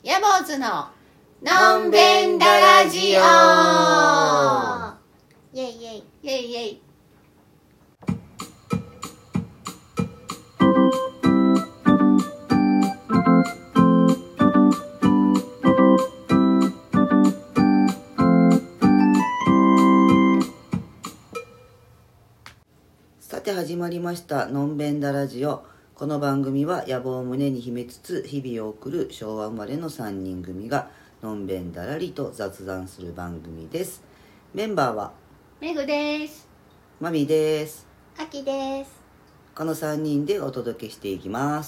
ヤボーズののんべんだラジオ。 イェイイェイイェイイェイ。 さて始まりましたのんべんだラジオ。この番組は野望を胸に秘めつつ日々を送る昭和生まれの3人組がのんべんだらりと雑談する番組です。メンバーはめぐです。 まみです。 あきです。 この3人でお届けしていきます。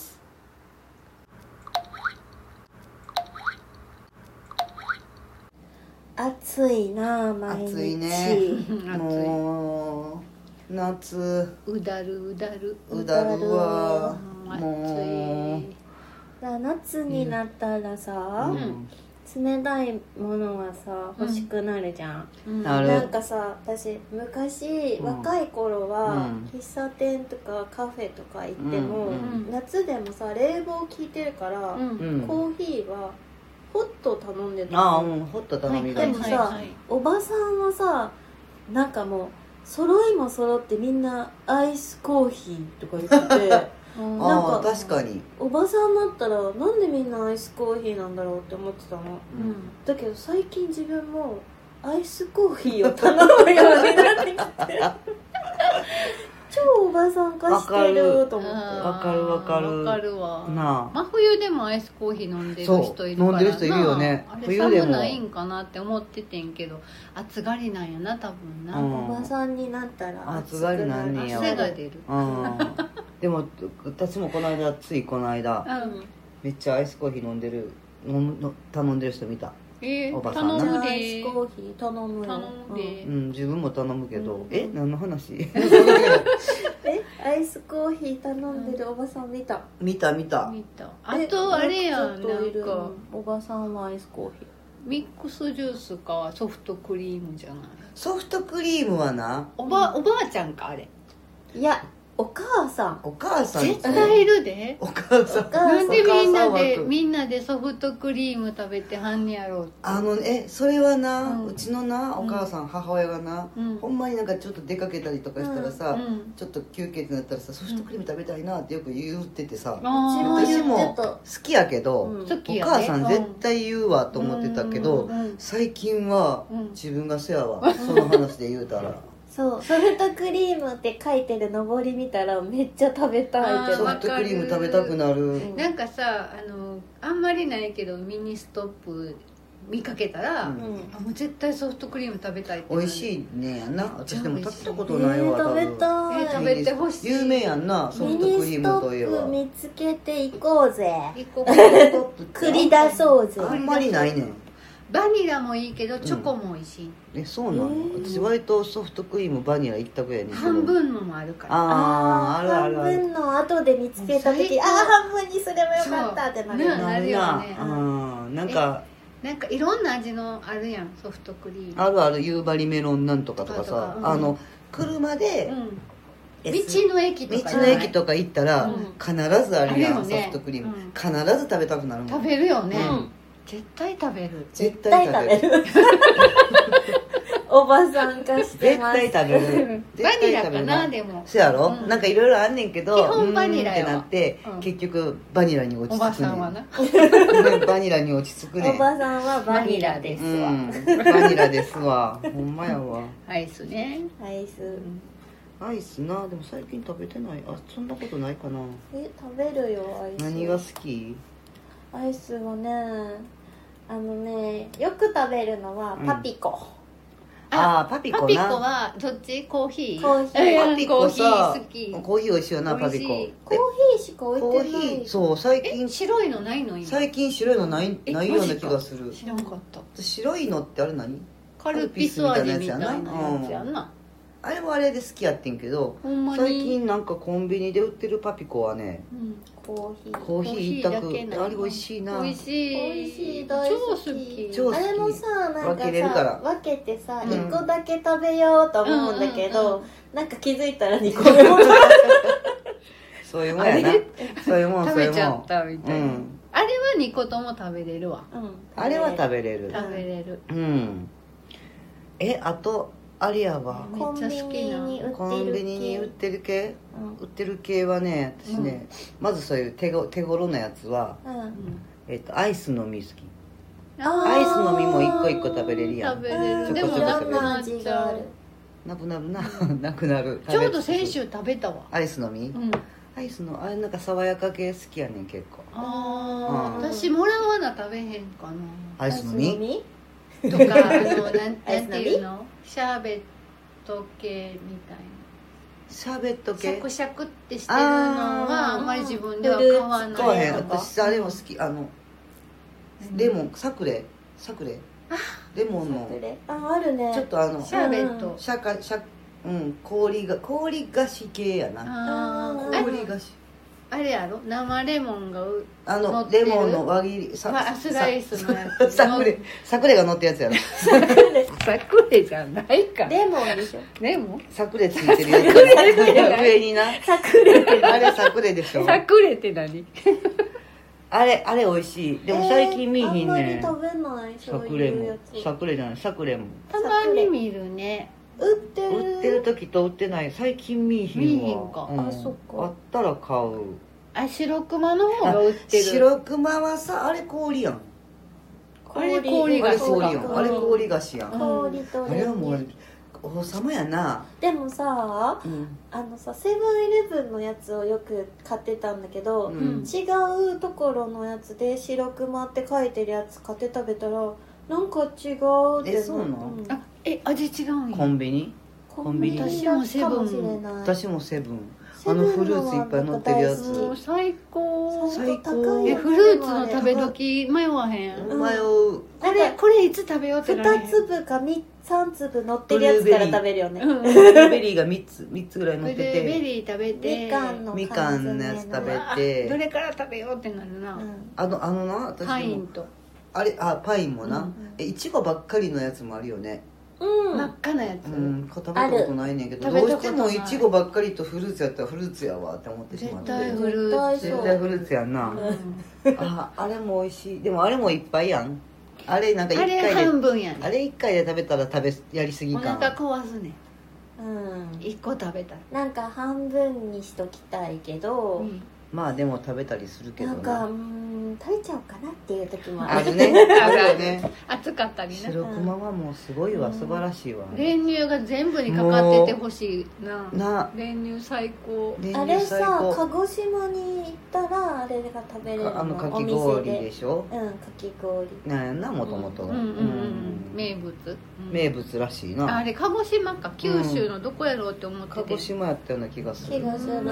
暑いなあ毎日。 暑いね。もう夏うだるうだるうだるわ。 暑もい。 夏になったらさ、冷たいものがさ欲しくなるじゃん、 なる。 なんかさ私昔、若い頃は、喫茶店とかカフェとか行っても、夏でもさ冷房効いてるから、コーヒーはホット頼んでたの。 ホット頼みがいい。 でもさ、おばさんはさなんかもう揃いも揃ってみんなアイスコーヒーとか言っててなんか確かにおばさんだったらなんでみんなアイスコーヒーなんだろうって思ってたの、だけど最近自分もアイスコーヒーを頼むようになってきて超おばさん化してると思って。 わかるわかるわかるわなあ。 真冬でもアイスコーヒー飲んでる人いるからな。 飲んでる人いるよね。 あれ寒ないんかなって思っててんけど暑がりなんやな多分な、 おばさんになったら暑がりなんねや。 汗が出る。 でも私もこの間めっちゃアイスコーヒー頼んでる人見た。おばさんな。 頼むで。 アイスコーヒー頼むで、 自分も頼むけど、何の話アイスコーヒー頼んでるおばさん見た。 見た。 あとあれやん、 ちょっといるなんかおばさんはアイスコーヒーミックスジュースかソフトクリームじゃない。 ソフトクリームはな、 おばあちゃんかあれ。 いやお母さん絶対いるで。 お母さんなんでみんなでソフトクリーム食べてはんねやろうって。 それはな、うちのなお母さん、母親がな、 うんほんまになんかちょっと出かけたりとかしたらさ、 うんちょっと休憩ってなったらさ、ソフトクリーム食べたいなってよく言っててさ、 あー私も言ってた好きやけど、 うんお好きやね母さん絶対言うわと思ってたけど、 うん最近はうん自分がせやわ、その話で言うたらそうソフトクリームって書いてるのぼり見たらめっちゃ食べたいってソフトクリーム食べたくなる。 なんかさあんまりないけどミニストップ見かけたら、もう絶対ソフトクリーム食べたいって美味しいねやんな。私でも食べたことないわ。 食べたい。 食べてほしい。 有名やんな、ソフトクリームといえば。 ミニストップ見つけていこうぜ。繰り出そうぜ。 あんまりないねん。 バニラもいいけどチョコも美味しい。 そうなの。私割とソフトクリームバニラ一択やねんけど。 半分のもあるから。 ある。 半分の後で見つけた時、半分にすればよかったってなるよね。 なるよね。 なんかいろんな味のあるやん、ソフトクリーム。 ある夕張メロンなんとかとかさ、車で道の駅とか行ったら必ずあるやん、ソフトクリーム。必ず食べたくなるもん。 食べるよね。絶対食べる。 絶対食べる。 おばさん化してます。 絶対食べる。 バニラかなでも。 そうやろ。なんかいろいろあんねんけど、 基本バニラってなって結局バニラに落ち着くねん。 おばさんはな。 バニラに落ち着くねん。 おばさんはバニラですわ。 バニラですわ。ほんまやわ。 アイスね。 アイス。 アイスな、でも最近食べてない。そんなことないかな。 食べるよアイス。 何が好き？ アイスはね、よく食べるのはパピコ。 パピコな。 パピコはどっち？コーヒー？ パピコさ、 好き。 コーヒー美味しいよな、パピコ。 コーヒーしか置いてない。 そう、最近白いのないの今。 最近白いのないような気がする。 知らんかった。 白いのってあれ何？ カルピス味みたいなやつやんな。 あれはあれで好きやってんけど、最近なんかコンビニで売ってるパピコはね、 コーヒー一択。あれ美味しいな。 美味しい。 大好き。 あれもさ、なんかさ、分けてさ、1個だけ食べようと思うんだけど、なんか気づいたら2個目もそういうもんやな。そういうもん。 食べちゃったみたいな。あれは 2個とも食べれるわ。 あれは食べれる。 食べれる。 あとあれやわ、 めっちゃ好きなコンビニに売ってる系、売ってる系はね、私ね、まずそういう手頃なやつは、アイスの実好き。アイスの実も一個一個食べれるやん。 食べれる。でもちょこちょこ食べれる。なくなるな、なくなる。 ちょうど先週食べたわ。 アイスの実、アイスのあれなんか爽やか系好きやねん結構。 私もらわな食べへんかな。 アイスの実とかなんていうの、シャーベット系みたいな。 シャーベット系シャクシャクってしてるのはあんまり自分では買わない。 買わへん。私あれも好き。レモンサクレレモンのあるね、 ちょっとシャーベット、 氷菓子系やな。氷菓子あれやろ、生レモンがレモンの輪切りスライスのやつサクレが乗ったやつやろ。 サクレじゃないか。 レモンでしょ。 レモンサクレついてるやつ上にな。 サクレってあれサクレでしょ。 サクレって何？ あれ美味しい。でも最近見えひんね。 あんまり食べないそういうやつ。 サクレじゃない、サクレもたまに見るね。 売ってる時と売ってない。最近見えひんわ。 あ、そっか。 あったら買う。 白熊の方が売ってる。 白熊はさ、あれ氷やん。 あれ氷菓子やん。 あれ氷菓子やん。 氷とあれはもう王様やな。 でもさ、セブンイレブンのやつをよく買ってたんだけど、違うところのやつで白熊って書いてるやつ買って食べたらなんか違うって。 そうなの？ 味違うんや。 コンビニ私もセブン。 私もセブン。フルーツいっぱい乗ってるやつ。 最高。 最高。 フルーツの食べ時迷わへん。 迷う。 これいつ食べようってなる。 2粒か3粒乗ってるやつから食べるよね。 ブルーベリーが3つぐらい乗ってて。 ブルーベリー食べて。 みかんのやつ食べて。 どれから食べようってなるな。 な、私パインと。 パインもな。いちごばっかりのやつもあるよね。 真っ赤なやつ。 食べたことないねんけど、どうしてもいちごばっかりとフルーツやったらフルーツやわって思ってしまって。 絶対フルーツやんな。あれも美味しい。でもあれもいっぱいやん。あれなんか1回で、 あれ半分やね。 あれ1回で食べたらやりすぎか。 お腹壊すね。1個食べたらなんか半分にしときたいけど、 まあでも食べたりするけどなんか食べちゃおうかなっていう時もあるね。 暑かったりね。 白熊はもうすごいわ、素晴らしいわ。 練乳が全部にかかっててほしいな。練乳最高。 あれさ、鹿児島に行ったらあれが食べれるの。 かき氷でしょ。 かき氷なんやな、もともとが名物らしいな。 あれ鹿児島か九州のどこやろうって思ってて、 鹿児島やったような気がする。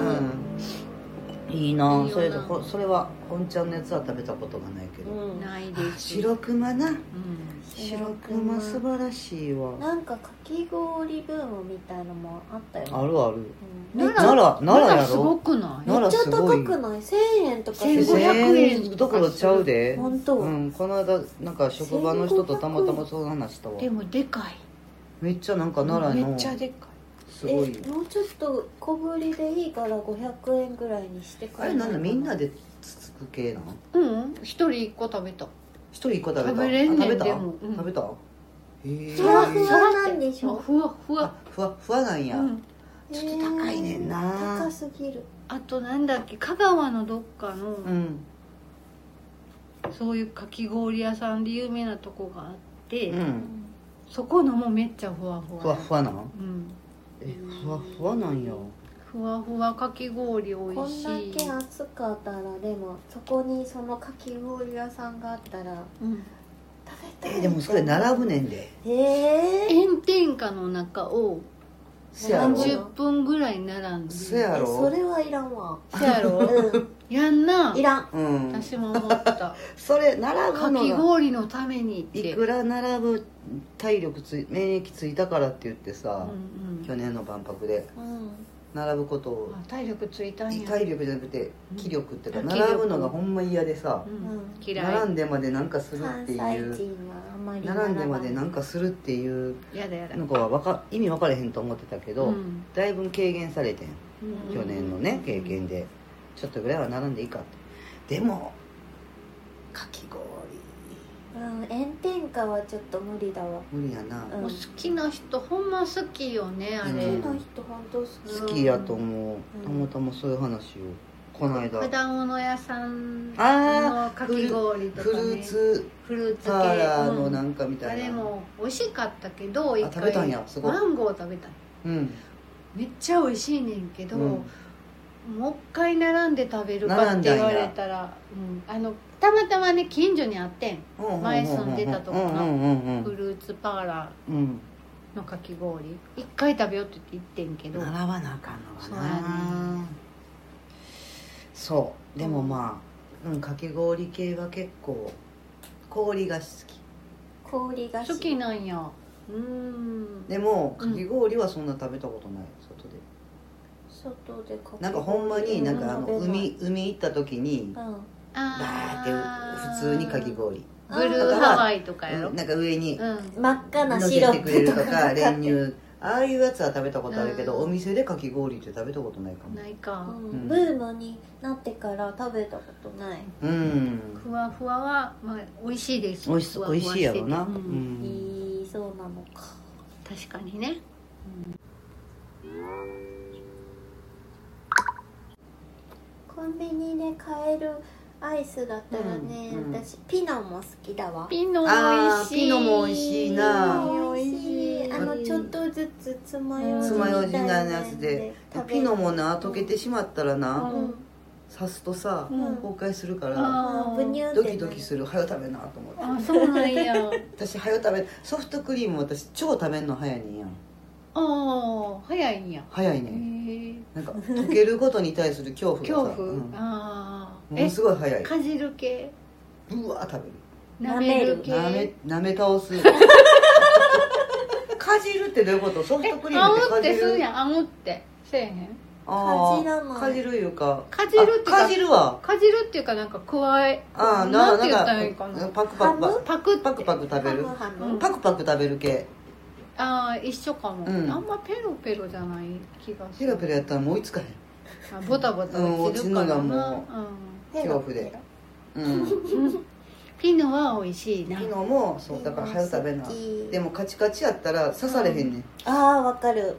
いいな。それは本ちゃんのやつは食べたことがないけど。 ないです。 白熊な。白熊素晴らしいわ。 なんかかき氷ブームみたいのもあったよね。 あるある。 奈良すごくない？ めっちゃ高くない？1000円とか 1500円どころちゃうで。 本当。 この間なんか職場の人とたまたまそう話したわ。 でもでかい。 めっちゃなんか奈良の。 めっちゃでかい。 すごい。 もうちょっと小ぶりでいいから500円ぐらいにしてくれ。 あれなんだ、みんなでつつく系なの？1人1個食べた。 1人1個食べた。 食べれんねん。 食べた？ 食べた？ ふわふわなんでしょ。 ふわふわ。 ふわなんや。ちょっと高いねんな。 高すぎる。 あとなんだっけ、香川のどっかのそういうかき氷屋さんで有名なとこがあって、そこのもめっちゃふわふわ。 ふわふわなん？ふわふわなんや。 ふわふわかき氷おいしい。 こんだけ暑かったら、でもそこにそのかき氷屋さんがあったら、食べたい。 でもそれ並ぶねんで。 炎天下の中を30分ぐらい並んで。 そやろ。 それはいらんわ。 そやろ。やんな。 いらん。 私も思った。 それ並ぶのがかき氷のためにって。 いくら並ぶ免疫ついたからって言ってさ、去年の万博で並ぶことを、 体力ついたんや。 体力じゃなくて気力っていうか、並ぶのがほんま嫌でさ、並んでまでなんかするっていう、並んでまでなんかするっていうのが意味分かれへんと思ってたけど、だいぶ軽減されてん、去年のね経験で。ちょっとぐらいは並んでいいかって。でもかき氷炎天下はちょっと無理だわ。 無理やな、 もう好きな人ほんま好きよねあれ、 好きな人本当好き。 好きやと思う、たまたまそういう話をこの間果物屋さんのかき氷とかね、 フルーツ系パーラーのなんかみたいな、 あれも美味しかったけど一回食べたんやすごいマンゴー食べたんめっちゃ美味しいねんけど、もう一回並んで食べるかって言われたら、たまたまね近所にあってん、前住んでたとこのフルーツパーラーのかき氷一回食べようって言ってんけど並ばなあかんのかな。 そうやね。 そうでもまあ、かき氷系は結構氷が好き。 氷が好きなんや。 でもかき氷はそんな食べたことない、 外でかき氷なんかほんまになんか海行った時にバーって普通にかき氷、 ブルーハワイとかやろ、 なんか上に真っ赤な乗シロッせてくれるプとかとか練乳ああいうやつは食べたことあるけど、お店でかき氷って食べたことないかも。 ないか、 ブームになってから食べたことない。 ふわふわは、まあ、美味しいです。 美味しいやろな。 そうなのか。 確かにね。 コンビニで買えるアイスだったらね、私ピノも好きだわ。 ピノ美味しい。 ピノも美味しいな。 美味しい。ちょっとずつ爪楊枝みたいなやつで、ピノもな溶けてしまったらな、刺すとさ崩壊するからドキドキする。早食べなと思って。 あ、そうなんや。 私早食べ、ソフトクリーム私超食べんの早いねんやん。 ああ、早いんや。 早いね。なんか溶けることに対する恐怖がさ、ものすごい早い。 かじる系。 うわ食べる。 舐める系。 舐め倒す。かじるってどういうこと？ソフトクリームってかじる。 あむってするやん。あむってせえへん。 かじらない。 かじるいうか。 かじるってかじるわ。 かじるっていうかなんか加え。なんて言ったらいいかな。 パクパクパクパクパク食べる。パクパク食べる系。 ああ、一緒かも。あんまペロペロじゃない気がする。 ペロペロやったらもう追いつかへん。 ボタボタ落ちるのがもう恐怖で。 ピノは美味しいな。 ピノもそうだから早食べな。でもカチカチやったら刺されへんねん。 ああ、わかる。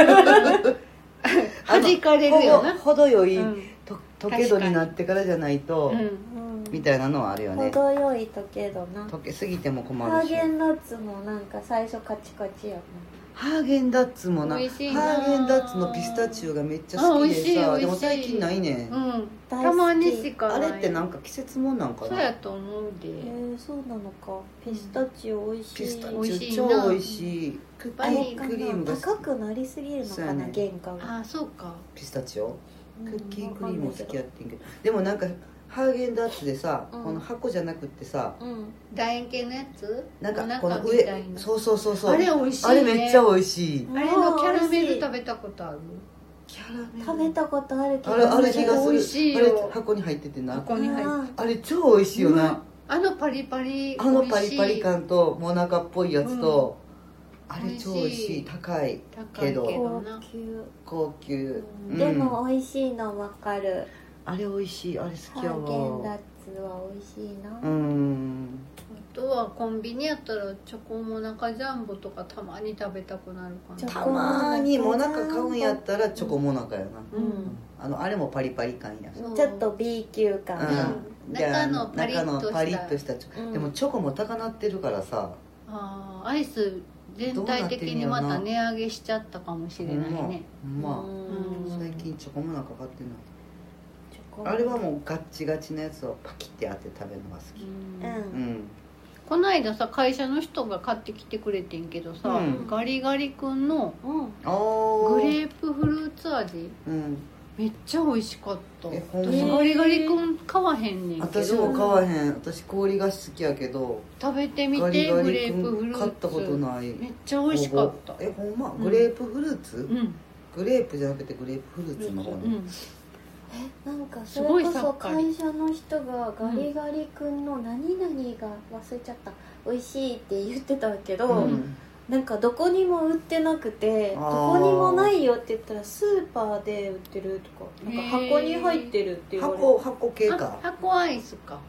弾かれるよな。 程よい溶け度になってからじゃないとみたいなのはあるよね。 程よい溶け度な。 溶けすぎても困るし。 ハーゲンダッツもなんか最初カチカチやな。 ハーゲンダッツもな、ハーゲンダッツのピスタチオがめっちゃ好きでさ、でも最近ないねん。 たまにしかない。 あれってなんか季節もんなんかな。 そうやと思うで。 そうなのか。ピスタチオ美味しい。 ピスタチオ超美味しい。クッキークリームが高くなりすぎるのかな、原価が。 あ、そうか。 ピスタチオクッキークリーム好きやってんけど、でもなんかハーゲンダッツでさ、この箱じゃなくってさ、 楕円形のやつ、 なんかこの上、そうあれ美味しいね。 あれめっちゃ美味しい。 あれのキャラメル食べたことある？ キャラメル食べたことあるけど、 あれ気がする。 美味しいよ。 あれ箱に入っててな。 箱に入って。 あれ超美味しいよな。 あのパリパリ、 あのパリパリ感とモナカっぽいやつと、あれ超美味しい。高いけど高級。 でも美味しいの分かる。 あれ美味しい。あれ好きやわ。 ハーゲンダッツは美味しいな。 あとはコンビニやったらチョコモナカジャンボとかたまに食べたくなるかな。 たまにモナカ買うんやったらチョコモナカやな。あれもパリパリ感や。 ちょっと B 級感。 中のパリッとしたでもチョコも高なってるからさ。 アイス全体的にまた値上げしちゃったかもしれないね。 まあ最近チョコモナカ買ってない。あれはもうガッチガチのやつをパキって当て食べるのが好き。 この間さ会社の人が買ってきてくれてんけどさ、ガリガリ君のグレープフルーツ味、めっちゃ美味しかった。私ガリガリ君買わへんねんけど。 私も買わへん。私氷が好きやけど食べてみて。グレープフルーツ買ったことない。 めっちゃ美味しかった。 ほんまグレープフルーツ？グレープじゃなくてグレープフルーツの方ね。 なんかそれこそ会社の人がガリガリ君の何々が忘れちゃった美味しいって言ってたけど、なんかどこにも売ってなくて、どこにもないよって言ったらスーパーで売ってるとか、なんか箱に入ってるって言われて、 箱系か。 箱アイスか。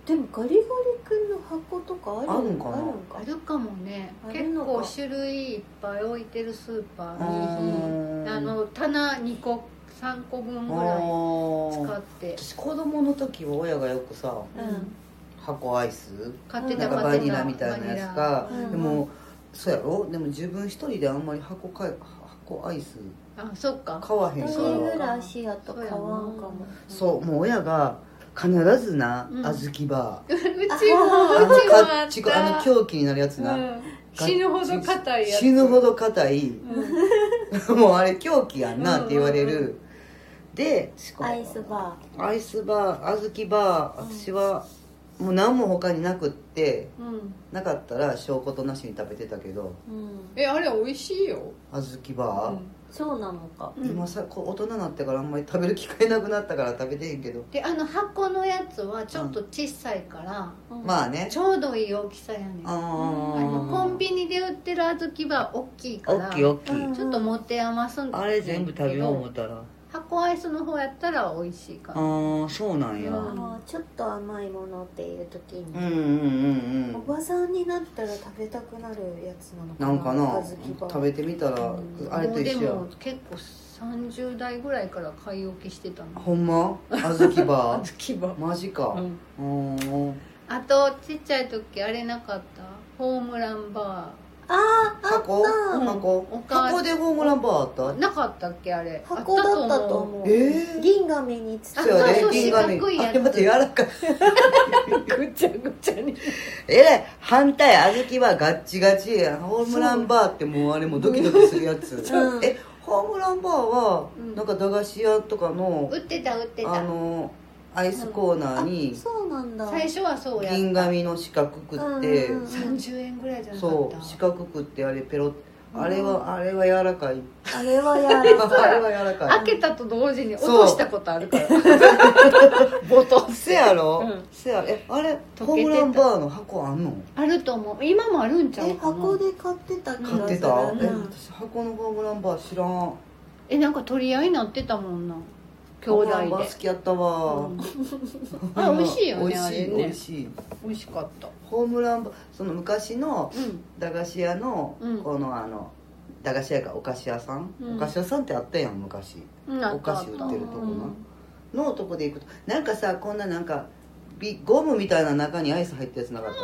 でもガリガリ君の箱とかあるんかな。 あるかもね。結構種類いっぱい置いてるスーパーに棚2個3個分ぐらい使って。 私子供の時は親がよくさ、箱アイス買ってた、 なんかバニラみたいなやつか、でもそうやろ。でも自分一人であんまり箱アイスそっか買わへんから。 一人暮らしやと買わんかも。 そうもう親が必ずな、小豆バー、 うちもあった狂気になるやつな、 死ぬほど硬いやつ、 死ぬほど硬い、もうあれ狂気やんなって言われる、でアイスバー、小豆バー、私はもう何も他になくって、なかったら証拠となしに食べてたけど、 あれ美味しいよ小豆バー、 そうなのか。 今さ大人になってからあんまり食べる機会なくなったから食べてへんけど、 で箱のやつはちょっと小さいから、 まあねちょうどいい大きさやねん。コンビニで売ってる小豆は大きいから大きいちょっと持て余すんだけど、 あれ全部食べよう思ったら箱アイスの方やったら美味しいかな。 そうなんや、 ちょっと甘いものっていう時に、おばさんになったら食べたくなるやつなのかな。 なんかな、食べてみたら、あれと一緒や。 でも結構30代ぐらいから買い置きしてたの。 ほんま？小豆バー小豆バーマジか。 あとちっちゃい時あれなかった？ホームランバー。 箱でホームランバーあった？ なかったっけあれ？ 箱だったと思う。銀紙に包んで、四角いやつ。 あれまた柔らかい。 ぐちゃぐちゃに。 反対、小豆はガッチガチや。ホームランバーってもうあれもドキドキするやつ。ホームランバーはなんか駄菓子屋とかの売ってたアイスコーナーに、 そうなんだ。 最初はそうやった。 銀紙の四角くって 30円ぐらいじゃなかった。 そう四角くってあれペロッ、あれは柔らかい。 あれは柔らかい。 開けたと同時に落としたことあるからボトンせやろ、せやあれホームランバーの箱あんの？ あると思う。今もあるんちゃうかな。 箱で買ってた気がする。 買ってた？私箱のホームランバー知らん。 なんか取り合いになってたもんな、兄弟で。ホームランバー好きやったわ。 美味しいよね、あれね。 美味しい。 美味しかった。 ホームランバー、その昔の駄菓子屋のこの駄菓子屋かお菓子屋さん、お菓子屋さんってあったやん昔、お菓子売ってるとこのとこで行くとなんかさ、こんななんかゴムみたいな中にアイス入ったやつなかった？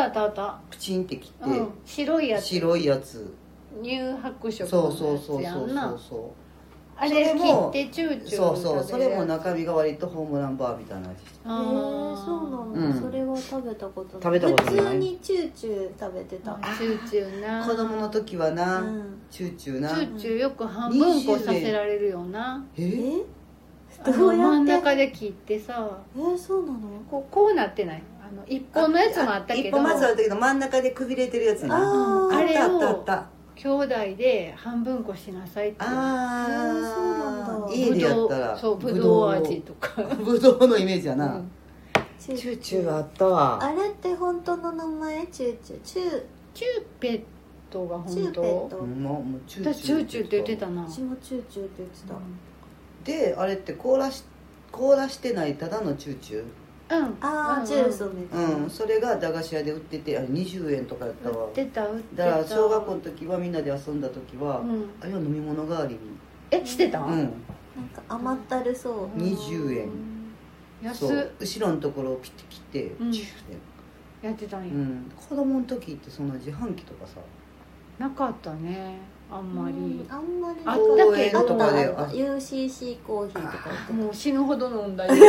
あったプチンって切って白いやつ乳白色のやつやんな。あれ切ってチューチューそうそれも中身が割とホームランバーみたいな味して。 そうなんだ。それは食べたことない。 普通にチューチュー食べてた。 チューチューな。 子供の時はな、チューチューな。 チューチューよく半分こさせられるよな。 どうやって？ 真ん中で切ってさ。 そうなの？ こうなってない？一本のやつもあったけど。 一本まずあったけど真ん中でくびれてるやつな。 あれを兄弟で半分こしなさいって。 そうなんだ。 家でやったらそう、ぶどう味とか。 ぶどうのイメージやな。チューチューあったわ。 あれって本当の名前？チューチューペットが本当？ チューペット。 私チューチューって言ってたな。 私もチューチューって言ってた。 で、あれって凍らしてないただのチューチュー。 ジュースみたいな。 それが駄菓子屋で売ってて、あれ20円とかやったわ。 売ってた。 だから小学校の時はみんなで遊んだ時は、あれは飲み物代わりに。 してた？ なんか甘ったるそう。 20円。 安っ。 後ろのところをピッて切ってチューでやってたんや。 子供の時ってそんな自販機とかさなかったね、あんまり。 あんまりあったけど、 とかで UCC コーヒーとか言ってもう死ぬほど飲んだり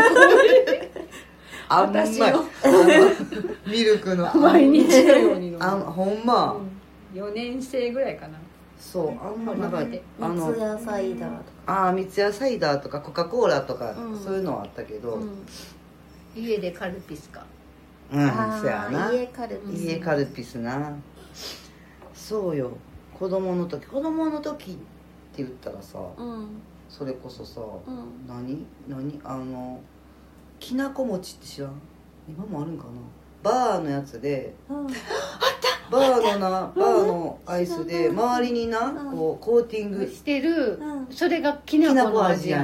あんまりミルクの毎日のように飲んだ。 ほんま 4年生ぐらいかな。 そう、あんまりなんか三ツ矢サイダーとか三ツ矢サイダーとかコカ・コーラとかそういうのはあったけど、 家でカルピスか。 そうやな、 家カルピスな。そうよ、子供の時って言ったらさ、それこそさ、何きなこ餅って知らん？今もあるんかな。バーのやつで、バーのアイスで周りになこうコーティングしてる、それがきなこの味やねん。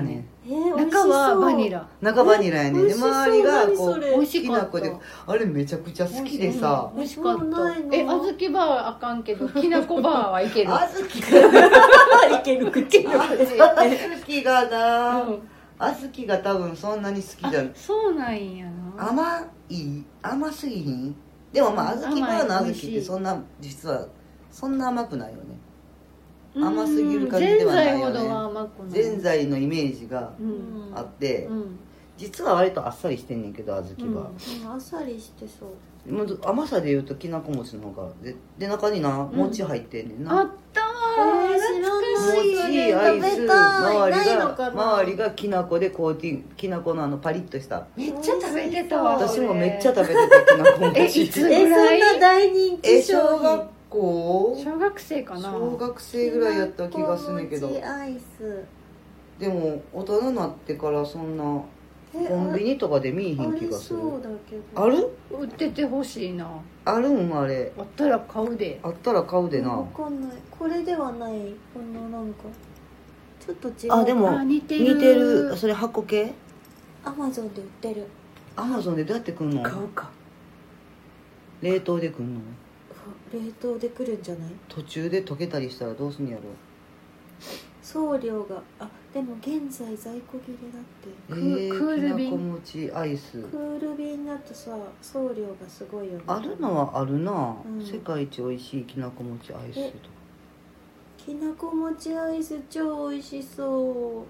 中はバニラ。 中バニラやねんで、周りがこう美味しかった。 きな粉で、あれめちゃくちゃ好きでさ、 美味しかった。小豆バーはあかんけど、きなこバーはいける。 小豆がいける口の小豆がな、小豆が多分そんなに好きじゃん。 そうなんやな。 甘すぎひん。でもまあ小豆バーの小豆ってそんな実はそんな甘くないよね。甘すぎる感じではないよね。 ぜんざいほどは甘くない。 ぜんざいのイメージがあって、実は割とあっさりしてんねんけど小豆は、 あっさりしてそう。 甘さでいうときなこ餅の方がで中にな餅入ってんねんな、 あったー、 餅アイス周りがきなこでコーティング、きなこのパリッとした。 めっちゃ食べてたわ。 私もめっちゃ食べてたきなこ餅。 いつぐらい？ そんな大人気商品。 小学生かな。 小学生ぐらいやった気がするんだけど、 アイスでも大人になってからそんなコンビニとかで見えへん気がする。ある？ 売っててほしいな。 あるんあれ。 あったら買うで。 あったら買うでな。 わかんない。これではない。このなんかちょっと違う。 あ、でも似てる。それ箱系？ アマゾンで売ってる。 アマゾンでどうやって来んの？ 買うか。 冷凍で来んの？ 冷凍で来るんじゃない？ 途中で溶けたりしたらどうすんやろ。 送料がでも現在在庫切れだって。 クール便。 きなこ餅アイス。 クール便だとさ送料がすごいよね。 あるのはあるな、世界一美味しいきなこ餅アイスとか。 きなこ餅アイス超美味しそう。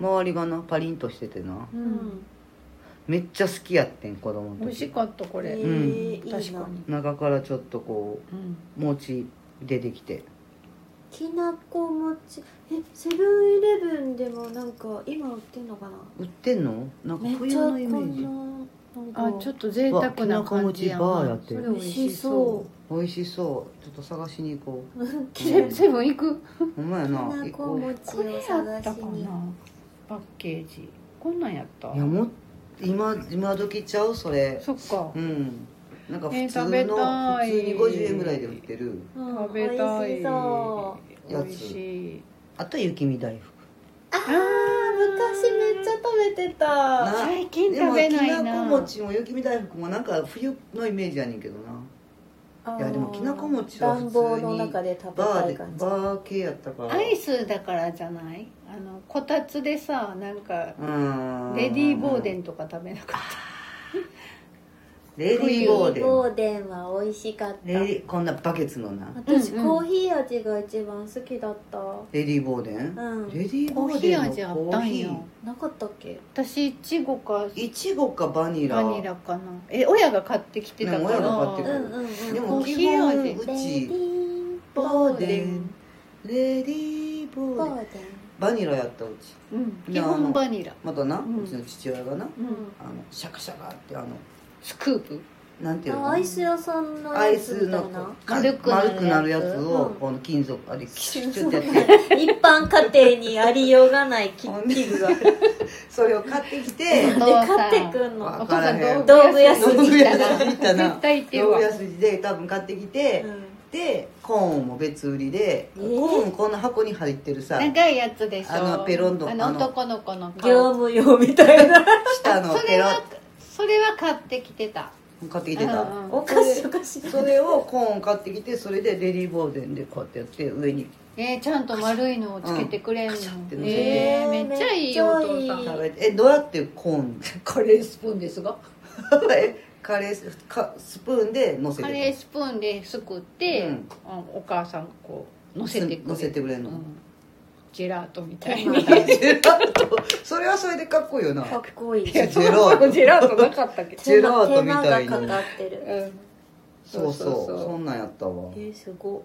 周りがなパリンとしててな、めっちゃ好きやってん子供の時。 美味しかったこれ。 確かに。 中からちょっとこう、餅出てきて。 きなこ餅セブンイレブンでもなんか今売ってんのかな。 売ってんの？なんか冬のイメージ。 ちょっと贅沢な感じやな。 バーやってる。 美味しそう。 美味しそう。ちょっと探しに行こう。 セブン行く？ ほんまやな。 きなこ餅を探しに。 パッケージこんなんやった。 いやもう今時ちゃうそれ。 そっか。 なんか普通に50円ぐらいで売ってる。 食べたい。 やつ。あと雪見大福。 昔めっちゃ食べてた。 最近食べないな。 でもきなこ餅も雪見大福もなんか冬のイメージやねんけどな。いやでもきなこ餅は普通に暖房の中で食べたい感じ。 バー系やったから。 アイスだからじゃない？こたつでさなんかレディーボーデンとか食べなかった。 レディーボーデンは美味しかった。 こんなバケツのな。 私コーヒー味が一番好きだった。 レディーボーデン？レディーボーデンのコーヒー味あったんや。 なかったっけ？ 私いちごかバニラかな。親が買ってきてたから。 親が買ってくる。でも基本うちボーデンレディーボーデンバニラやったうち。 基本バニラ。 またなうちの父親がなシャカシャカってスクープなんていうの？ アイス屋さんのアイスの丸くなるやつをこの金属あれキシュッてやって一般家庭にありようがない器具がそれを買ってきてで買ってくんの。 お父さん道具屋筋行ったな。 絶対行ってるわ。 道具屋筋で多分買ってきて、でコーンも別売りで、コーンこんな箱に入ってるさ長いやつでしょ。 ペロンと男の子の業務用みたいな下のペロン。 それは買ってきてた。 買ってきてた。 おかしいおかしい。 それをコーン買ってきて、それでレディーボーデンでこうやってやって上にちゃんと丸いのをつけてくれんの。 めっちゃいいお父さん。 食べてどうやってコーン？ カレースプーンですが。 カレースプーンで乗せて。 カレースプーンですくってお母さんこう乗せてくれるの。ジェラートみたいに。 ジェラート。それはそれでかっこいいよな。 かっこいい。 ジェラートなかったっけ？ ジェラートみたいに。 手間がかかってる。 そうそんなんやったわ。 すごい。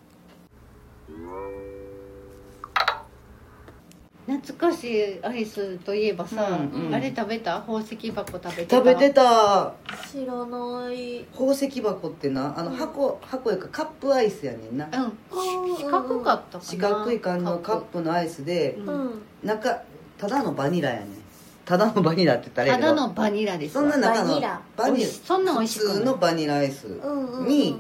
懐かしいアイスといえばさ、あれ食べた？宝石箱食べてた？ 食べてた。 知らない。 宝石箱ってな箱やかカップアイスやねんな。 四角かったかな。 四角い感じのカップのアイスで、中ただのバニラやねん。ただのバニラって言ったらあれやけど。 ただのバニラです。 そんな中のそんな美味しくない。 普通のバニラアイスに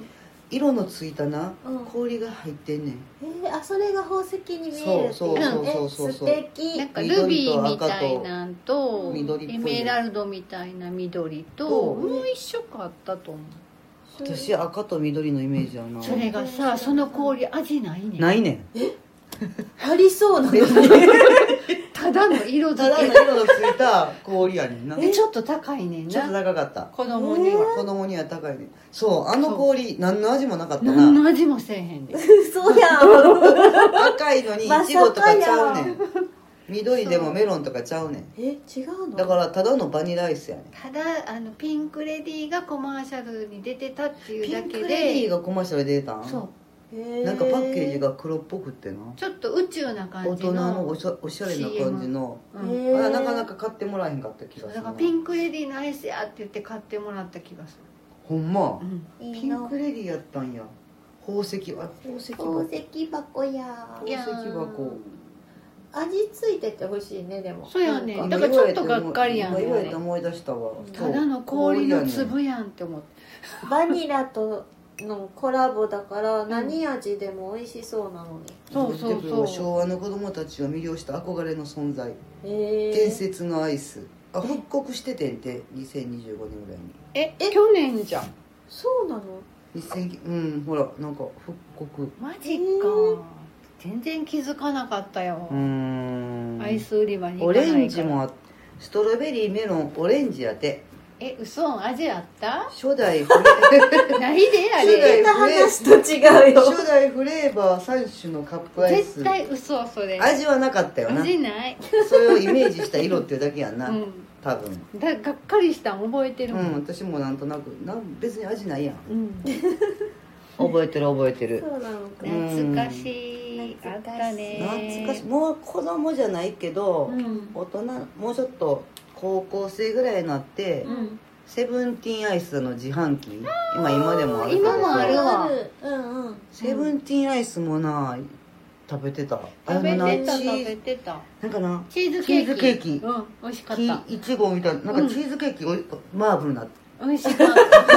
色のついたな、 うん氷が入ってんねん。 あ、それが宝石に見えるっていう。 そう素敵。 なんかルビーみたいなんと緑っぽいエメラルドみたいな緑とともう一色あったと思う。 私赤と緑のイメージやな。 それがさ、その氷味ないねん。 ないねん。 ありそうなのに。 ただの色ただ付けの色のついた氷やねんな。 でちょっと高いねんちょっとな、 高かった。 子供には。 子供には高いねん。そう、あの氷何の味もなかった何な。 の味もせえへんで。 そうやん。 赤いのにイチゴとかちゃうねん。緑でもメロンとかちゃうねん。 違うの？ だからただのバニラアイスやねん。 ただピンクレディーがコマーシャルに出てたっていうピンだけで、 クレディーがコマーシャルで出たん？ そうなんかパッケージが黒っぽくってな。 ちょっと宇宙な大感じ人ののおしゃれな感じの。 うんあれなかなか買ってもらえへんかった気がするな。 だからピンクレディーのアイスやって言って買ってもらった気がする。 ほんま。 いいのピンクレディーやったんや。宝石、宝石箱。 宝石箱や。 宝石箱。 味ついててほしいね。でもそうやねなんだからちょっとがっかりやんね今言われて思い出したわ。 ただの氷の粒やんって思って。 バニラとのコラボだから何味でも美味しそうなのに。 そうそうそう昭和の子供たちを魅了した憧れの存在。 伝伝説のアイス。あ、復刻しててんて、2025年ぐらいに。 去年じゃん。 そうなのほら、なんか復刻。 マジか。全然気づかなかったよ。アイス売り場に行オかないから。 レンジもストロベリー、メロン、オレンジやて。 嘘、味あった？ 初代ないであ初代れ。 話と違うよ。 初代フレーバー3種のカップアイス。 絶対嘘それ。 味はなかったよな。 味ない。 それをイメージした色っていうだけやんな、 うん。 多分。 がっかりしたん覚えてるもん。 私もなんとなく別に味ないやん。 うん。 覚えてる覚えてる。 そうなのか。 懐かしい。あったね。 懐かしい。もう子供じゃないけど、大人もうちょっと高校生ぐらいになって、セブンティーンアイスの自販機、今でもあるけどさ、 今もあるわ。 セブンティーンアイスもな食べてた。 食べてた。 なんかな、 チーズケーキ。 うん、 美味しかった。 いちごみたいな、なんかチーズケーキ、マーブルなって。 美味しかった。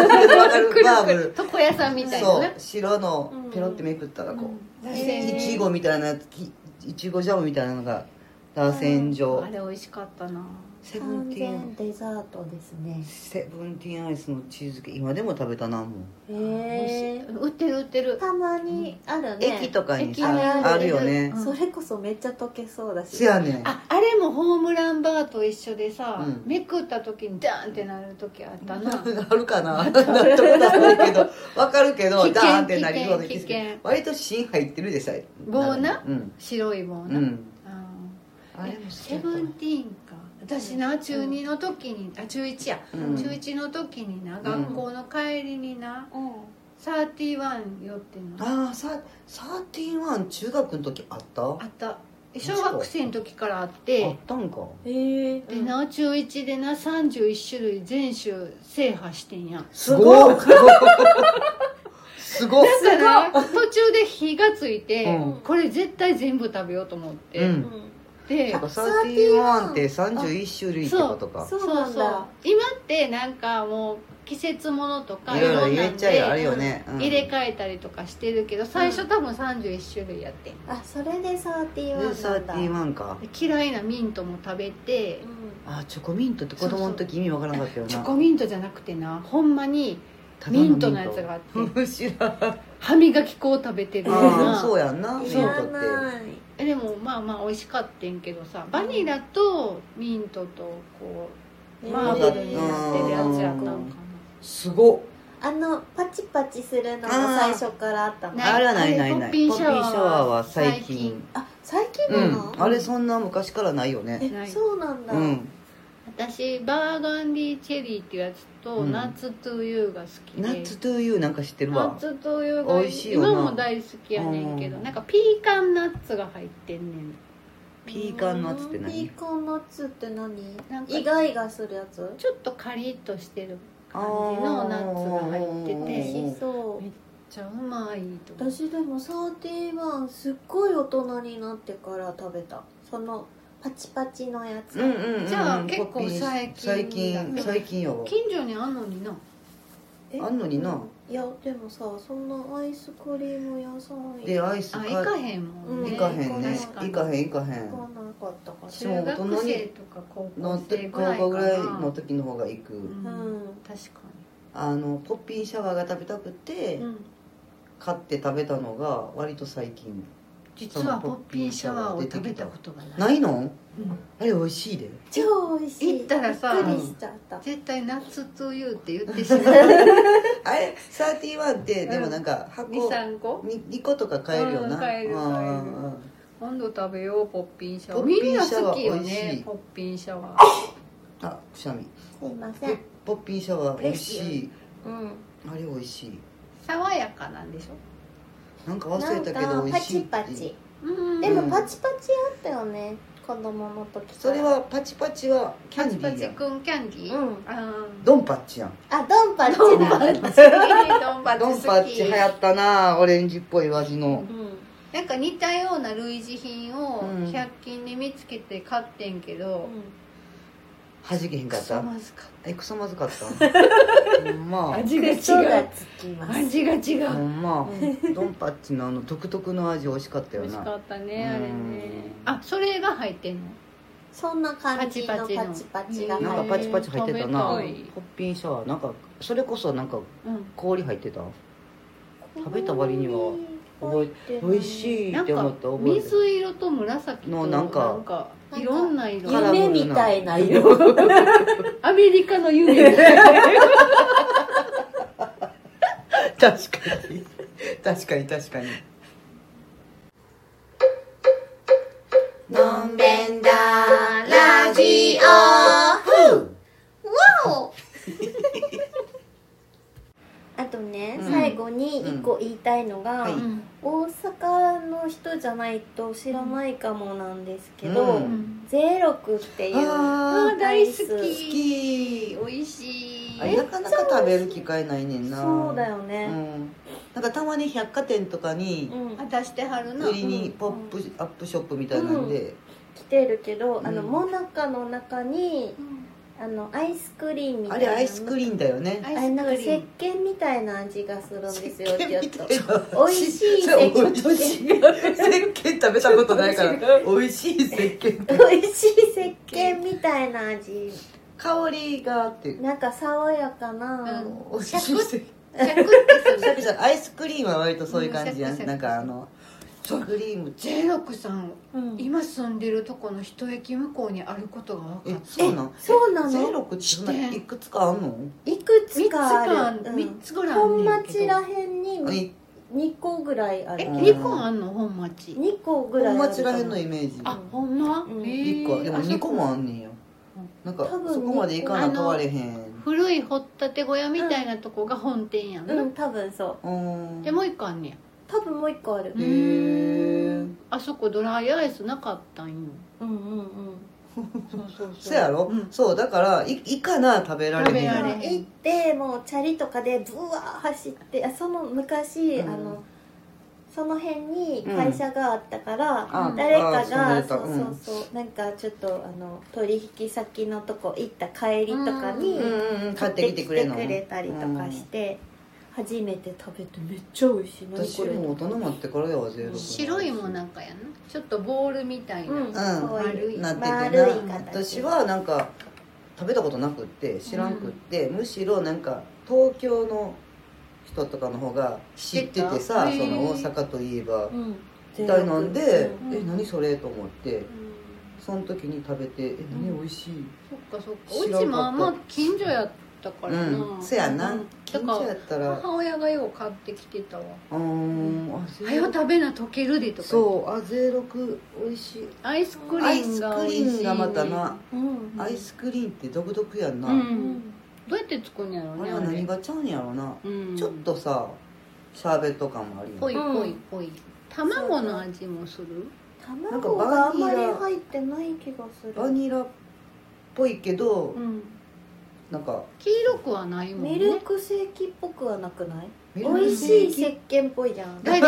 わかる？マーブル。 床屋さんみたいなそうね。 白のペロってめくったらこう、いちごみたいなやつ、いちごジャムみたいなのが螺旋状。 あれ美味しかったな。 セブンティーンデザートですね。 セブンティーンアイスのチーズケーキ今でも食べたな。もう売ってる。 たまにあるね。 駅とかにさ駅にあるよね。 それこそめっちゃ溶けそうだし。 せやねん。 あれもホームランバーと一緒でさ、めくった時にダーンってなる時あったな。 あるかな。なったことないけど、わかるけど、ダーンってなりそうな気がする。割と芯入ってるでさえ。 棒な、白い棒な。 あれもセブンティーンか。私な、中2の時に、中1や。中1の時にな、学校の帰りにな、31寄ってんの。 ああ、31中学の時あった？ あった。小学生の時からあって。 あったんか。 でな、中1でな、31種類全種制覇してんや。 すごいすごい。 だから途中で火がついて、これ絶対全部食べようと思って。で、 31って31種類ってことか。 そう今ってなんかもう季節ものとかいろいろ入れちゃいあるよね。 入れ替えたりとかしてるけど、最初多分31種類やってん。 それで31 31か。 嫌いなミントも食べて、 チョコミントって子供の時意味わからなかったよな。 チョコミントじゃなくてな、ほんまにミントのやつがあって歯磨き粉を食べてるような。 そうやんな、ミントってでもまあ美味しかったんけどさ、バニラとミントとこうマーブルになってるやつやったんかな。 すごっ。 パチパチするのが最初からあったの？ あれはない。 ポッピンシャワーは最近。 最近なの？ あれそんな昔からないよね。 そうなんだ。 私バーガンディチェリーっていうやつと、ナッツトゥーユーが好きで。 ナッツトゥーユーなんか知ってるわ。 ナッツトゥーユーが美味しいよな。 今も大好きやねんけど、なんかピーカンナッツが入ってんねん。 ピーカンナッツって何？ ピーカンナッツって何？イガイガするやつ？ ちょっとカリッとしてる感じのナッツが入ってて、 美味しそう。 めっちゃうまいと。 私でも31すっごい大人になってから食べた。そのパチパチのやつ。 じゃあ結構最近よ。 近所にあんのにな。 あんのにな。 いやでもさ、そんなアイスクリーム屋さんでアイス行かへんもんね。 行かへんね。行かへん行かなかったから。 中学生とか高校生ぐらいかな。 高校ぐらいの時の方が行く。 確かポッピンシャワーが食べたくて、買って食べたのが割と最近。 実はポッピンシャワーを食べたことがない。 ないの？あれ美味しいで。 超美味しい。 行ったらさ、 びっくりしちゃった。 絶対ナッツトゥーユーって言ってしまう。 あれ31ってでもなんか箱 2、3個 2個とか買えるよな。 買える。今度食べようポッピンシャワー。 ポッピみんなンシャワー好きよ美味しいね。ポッピンシャワー。 あ、くしゃみ。 すいません。 ポッピンシャワー美味しい。あれ美味しい。 爽やかなんでしょ。 なんか忘れたけど美味しい。 パチパチ。でもパチパチあったよね。子供の時。 それはパチパチはキャンディーや。 パチパチくんキャンディー。 ドンパッチやん。 あ、ドンパッチだ。 ドンパッチ流行ったな、オレンジっぽい味の。 なんか似たような類似品を100均で見つけて買ってんけど、 はじけへんかった。 クソまずかった。 クソまずかった。まあ味が違う。味が違う。 まあドンパッチの独特の味美味しかったよな。 美味しかったね、あれね。あ、それが入ってんの？ そんな感じのパチパチが入って。 なんかパチパチ入ってたな。ポッピンシャワーなんかそれこそなんか氷入ってた。食べた割には覚えて美味しいって思った。覚えて。 水色と紫となんかいろんな色。 夢みたいな色。 アメリカの夢みたいな。 確かに。のんべんだラジオ。 わお。あとね、最後に1個言いたいのが、大阪の人じゃないと知らないかもなんですけど、06っていう大好き。 美味しい。 なかなか食べる機会ないねんな。 そうだよね。 なんかたまに百貨店とかに出してはるな。 売りにポップアップショップみたいなんで来てるけど、モナカの中にアイスクリーンみたいな。 あれアイスクリーンだよね。 あれなんか石鹸みたいな味がするんですよ。ちょっと美味しい石鹸食べたことないから美味しい石鹸。 美味しい石鹸みたいな味。 香りがあってなんか爽やかな。 美味しい石鹸。アイスクリームは割とそういう感じやん。なんかクリーム。 06さん、今住んでるとこの一駅向こうにあることが分かった。 そうなの ？06ってそんないくつかあんの？ いくつかある。 3つぐらいある。 本町らへんに2個ぐらいある。 2個あんの？本町 2個ぐらいある。 本町らへんのイメージ。 あ、ほんま ？1個でも2個もあんねんよ。なんかそこまでいかな問われへん。 古い掘ったて小屋みたいなとこが本店やんな。 多分そう。 でもう1個あんねや。 多分もう1個ある。 あそこドライアイスなかったんよ。 そうやろ。そうだからいかな食べられへん。 行ってもうチャリとかでブワー走って、その昔その辺に会社があったから、誰かがそうなんかちょっと取引先のとこ行った帰りとかに買ってきてくれたりとかして、初めて食べてめっちゃ美味しい。 私も大人になってからやわ。 白いもなんかやな。ちょっとボールみたいな丸いなっててな。私はなんか食べたことなくって知らんくって、むしろなんか東京の人とかの方が知っててさ、その大阪といえばみたいなんで、何それと思って、その時に食べて何美味しい。 そっかうちまあ近所やったからな。 そやな。近所やったら母親がよう買ってきてたわ。 はよ食べな溶けるでとか。 そう06美味しい。 アイスクリーンが美味しい。アイスクリーンがまたな。アイスクリーンって独特やんな。どうやって作るんやろうね。あれは何がちゃうんやろうな。ちょっとさシャーベット感もあり。ぽい。卵の味もする。 卵があんまり入ってない気がする。 バニラっぽいけど、なんか黄色くはないもんね。 ミルクセーキっぽくはなくない？美味しい石鹸っぽいじゃん。 石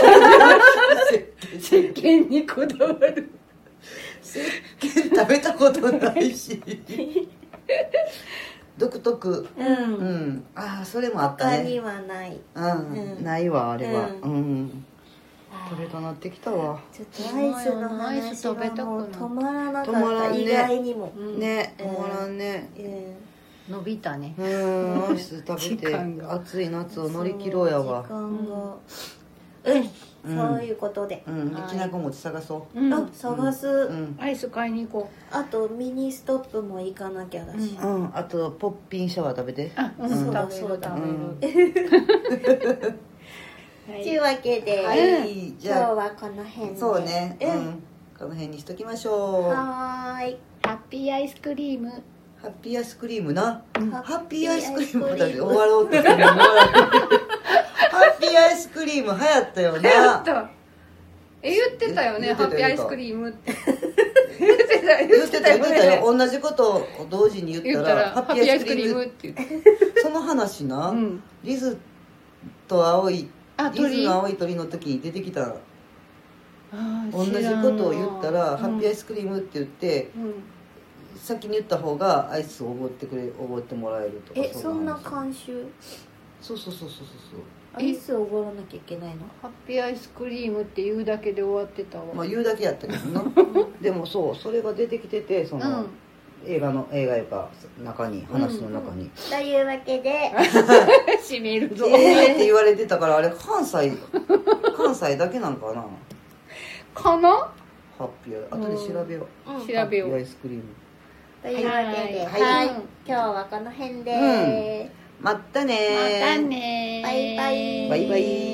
鹸にこだわる。 石鹸食べたことないし。 独特。ああそれもあったね。 他にはない。 ないわあれは。食べたなってきたわ。 ちょっとアイスの話はもう止まらなかった。意外にもね、止まらんね。 伸びたね。 アイス食べて暑い夏を乗り切ろうやわ。 時間がそういうことで、 きなこ餅探そう。 探す。 アイス買いに行こう。あとミニストップも行かなきゃだし。 あとポッピンシャワー食べて。 そう食べる。というわけで、今日はこの辺で。 そうね。この辺にしときましょう。 はーい。 ハッピーアイスクリーム。 ハッピーアイスクリームな。ハッピーアイスクリームだけ終わろうとしてる。ハッピーアイスクリーム流行ったよな。 流行った。言ってたよね。ハッピーアイスクリームって。言ってたよ。同じことを同時に言ったらハッピーアイスクリームって言って。 その話な。リズと青いリズの青い鳥の時に出てきた。同じことを言ったらハッピーアイスクリームって言って。先に言った方がアイスを覚えてもらえるとか。 そんな慣習。 そうアイスを覚えらなきゃいけないの。 ハッピーアイスクリームって言うだけで終わってたわ。 まあ言うだけやったけどな。でもそれが出てきてて、その映画やか中に話の中に。 というわけで閉めるぞ。 って言われてたから、あれ関西だけなんかな。 かな？ ハッピー後で調べよう。 調べよう。 アイスクリーム。 というわけで、今日はこの辺で。 またね。 バイバイ。 バイバイ。